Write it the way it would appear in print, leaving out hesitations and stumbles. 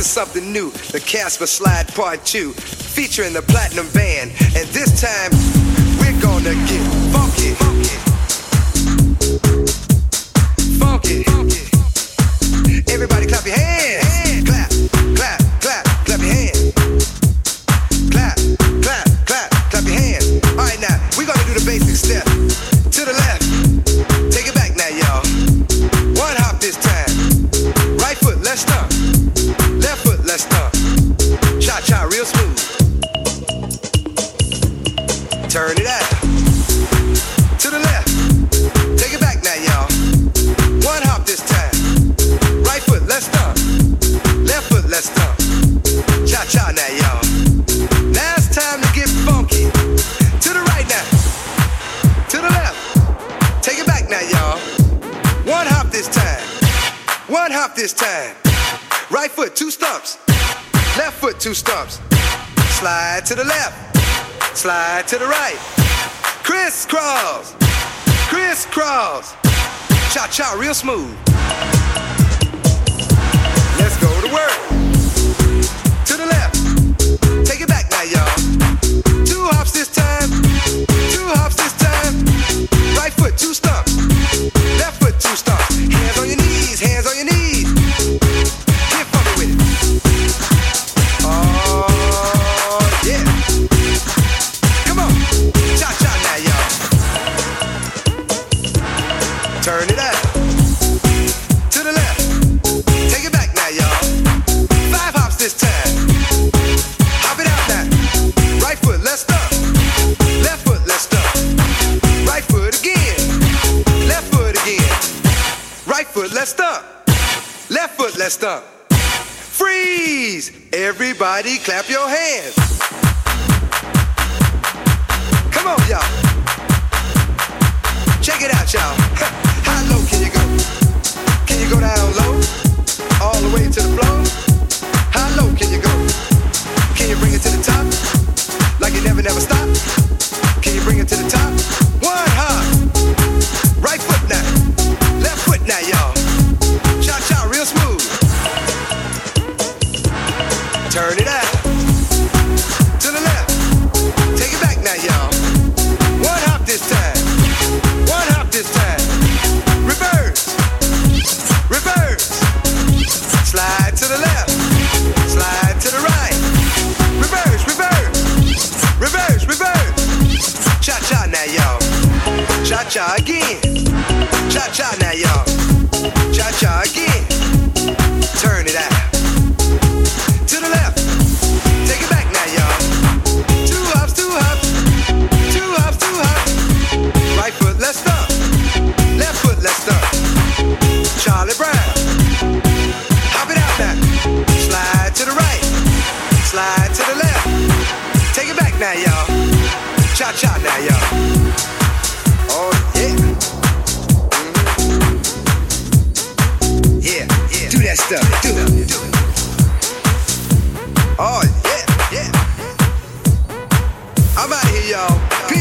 to something new, the Casper Slide Part 2, featuring the Platinum Band. And this time, we're gonna get funky. Funky. Everybody clap your hands. Clap, clap, clap, clap your hands. Clap, clap, clap, clap your hands. All right, now, we're gonna do the basic step. To the left. Take it back now, y'all. One hop this time. Right foot, let's stomp. Left foot, let's stomp. Cha-cha, real smooth. Turn it out. To the left. Take it back now, y'all. One hop this time. Right foot, let's stomp. Left foot, let's stomp. Cha-cha now, y'all. Now it's time to get funky. To the right now. To the left. Take it back now, y'all. One hop this time. One hop this time. Right foot, 2 stumps. Left foot, 2 stumps. Slide to the left. Slide to the right. Crisscross. Crisscross. Cha-cha, real smooth. Let's go to work. To the left. Take it back now, y'all. 2 hops this time. 2 hops this time. Right foot, 2 stumps. Left foot, 2 stumps. Hands on your knees, hands on your knees. Get funky with it. Oh, yeah. Come on. Cha-cha now, y'all. Turn it out. To the left. Take it back now, y'all. 5 hops this time. Hop it out now. Right foot, let's stomp. Left foot, let's stomp. Right foot again. Left foot again. Right foot, let's stomp. Left foot, let's stomp. Freeze! Everybody clap your hands. Come on, y'all. Check it out, y'all. How low can you go? Can you go down low? All the way to the floor? How low can you go? Can you bring it to the top? Like you never stop? Can you bring it to the top? One hop. Right foot now. Left foot now, y'all. Cha-cha, real smooth. Turn it out. To the left. Take it back now, y'all. One hop this time. One hop this time. Reverse. Reverse. Slide to the left. Slide to the right. Reverse, reverse. Reverse, reverse. Cha-cha now, y'all. Cha-cha again. Cha-cha now, y'all. Cha-cha again. Turn it out. To the left. Take it back now, y'all. 2 hops, 2 hops. 2 hops, 2 hops. Right foot, let's stomp. Left foot, let's stomp. Charlie Brown. Hop it out now. Slide to the right. Slide to the left. Take it back now, y'all. Cha-cha now, y'all. Oh, yeah. Yeah, yeah. Do that stuff. Do it. Oh, yeah, yeah. I'm out of here, y'all.